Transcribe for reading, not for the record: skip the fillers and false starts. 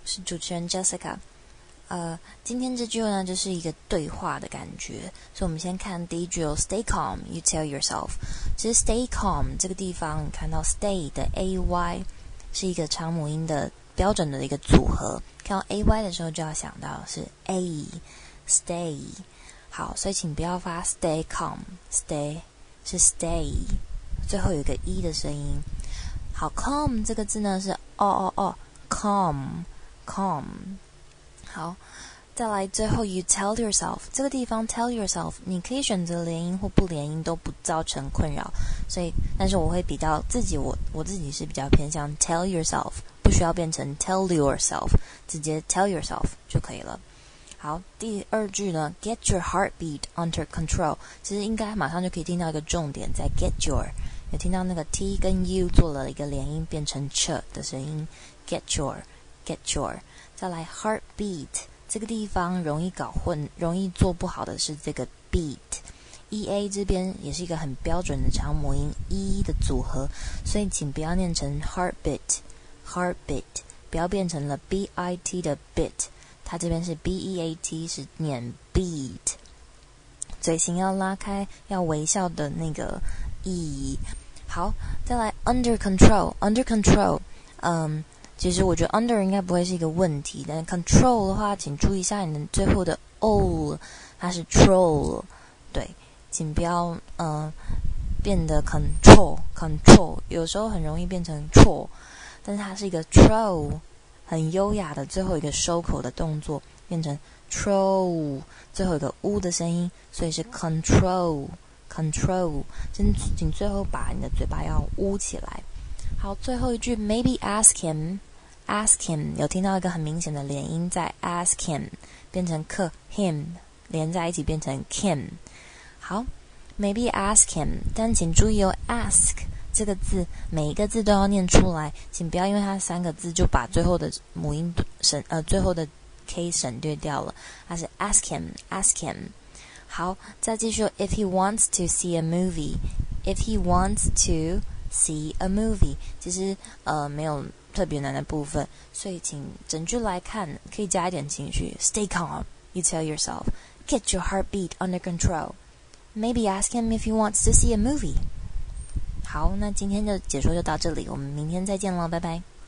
是主持人 Jessica。今天这句呢就是一个对话的感觉，所以我们先看第一句哦 ，Stay calm, you tell yourself。其实 Stay calm 这个地方，你看到 Stay 的 ay 是一个长母音的标准的一个组合，看到 ay 的时候就要想到是 a，Stay。好，所以请不要发 Stay calm，Stay 是 Stay， 最后有一个 e 的声音。好 ，calm 这个字呢是calm。好，再来最后 you tell yourself 这个地方 tell yourself 你可以选择连音或不连音都不造成困扰，所以但是我会比较我自己是比较偏向 tell yourself， 不需要变成 tell yourself， 直接 tell yourself 就可以了。好，第二句呢 get your heartbeat under control， 其实应该马上就可以听到一个重点，在 get your 有听到那个 t 跟 u 做了一个连音变成 ch 的声音， get your。再来 heartbeat 这个地方容易搞混，容易做不好的是这个 beat， ea 这边也是一个很标准的长母音 e 的组合，所以请不要念成 heartbeat， 不要变成了 bit 的 bit， 它这边是 beat 是念 beat， 嘴型要拉开，要微笑的那个 e。 好，再来 under control， 其实我觉得 under 应该不会是一个问题，但 control 的话请注意一下你的最后的 o， 它是 troll， 对，请不要变得 control， 有时候很容易变成 troll， 但是它是一个 troll， 很优雅的最后一个收口的动作变成 troll， 最后一个 u 的声音，所以是 control， 请最后把你的嘴巴要捂起来。好，最后一句 maybe ask him， 有听到一个很明显的连音在 ask him 变成 him 连在一起变成 kim。 好， maybe ask him， 但请注意哦 ask 这个字每一个字都要念出来，请不要因为它三个字就把最后的母音最后的 k 省略掉了，它是 ask him。 好，再继续 if he wants to see a movie， 其实没有特别难的部分，所以请整句来看，可以加一点情绪。 Stay calm, you tell yourself. Get your heartbeat under control. Maybe ask him if he wants to see a movie. 好，那今天的解说就到这里，我们明天再见了，拜拜。